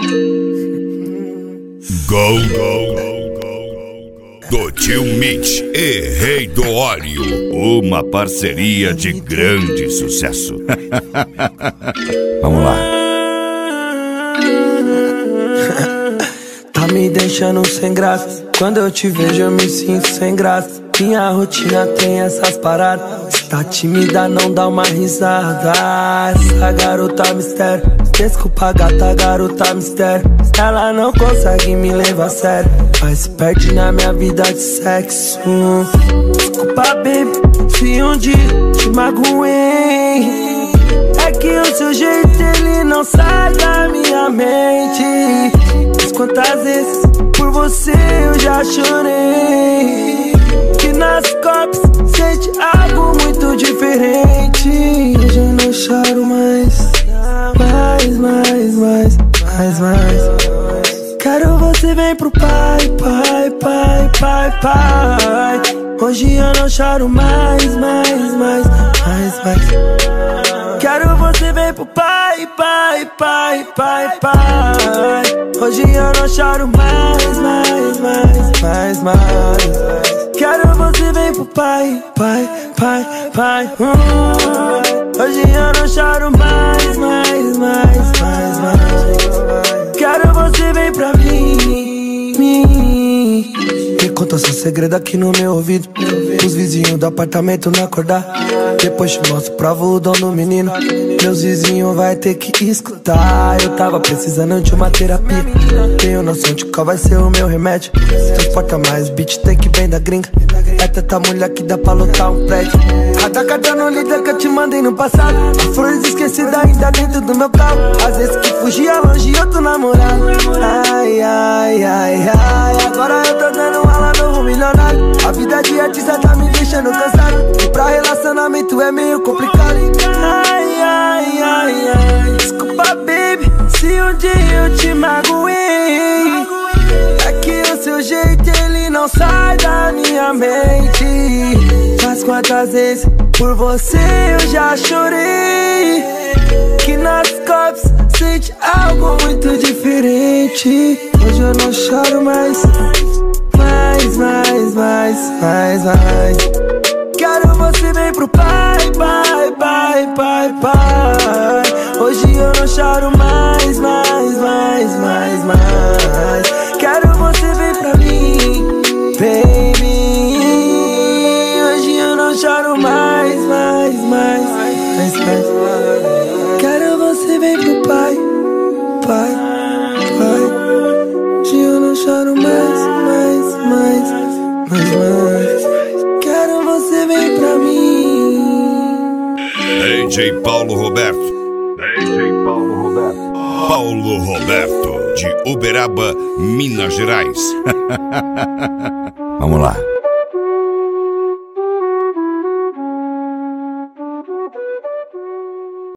Gol do tio Mitch e Rei do Óleo, uma parceria de grande sucesso. Vamos lá. Tá me deixando sem graça. Quando eu te vejo eu me sinto sem graça. Minha rotina tem essas paradas. Está tímida, não dá uma risada. Essa garota mistério. Desculpa gata, garota mistério. Ela não consegue me levar a sério, mas se perde na minha vida de sexo. Desculpa baby, se um dia te magoei. É que o seu jeito ele não sai da minha mente. Mas quantas vezes por você eu já chorei. Que nas copos sente algo muito diferente. Hoje eu não choro mais. Quero você vem pro pai. Hoje eu não choro mais. Quero você vem pro pai. Hoje eu não choro mais. Quero você vem pro pai. Hoje eu não choro mais. Quero você vem pra mim. Me conta seu segredo aqui no meu ouvido. Os vizinhos do apartamento não acordar. Depois te mostro pra o dono menino. Meus vizinhos vai ter que escutar. Eu tava precisando de uma terapia. Tenho noção de qual vai ser o meu remédio. Transporta mais beat, tem que vem da gringa. É tanta mulher que dá pra lotar um prédio. Cada cartão no líder que eu te mandei no passado. As flores esquecidas ainda dentro do meu carro. Às vezes que fugia longe eu tô namorado. Ai. Agora eu tô dando aula novo milionário. A vida de artista tá me deixando cansado. E pra relacionamento é meio complicado. Ai. Desculpa baby, se um dia eu te magoei. É que o seu jeito ele não sai da minha mente. Mas quantas vezes por você eu já chorei. Que nas copos sente algo muito diferente. Hoje eu não choro mais. Quero você vem pro pai. Hoje eu não choro mais. Quero você vem pra mim, baby. Hoje eu não choro mais. Quero você vem pro pai. Hoje eu não choro mais. Quero você vem pra mim. DJ Paulo Roberto. Paulo Roberto, de Uberaba, Minas Gerais. Vamos lá.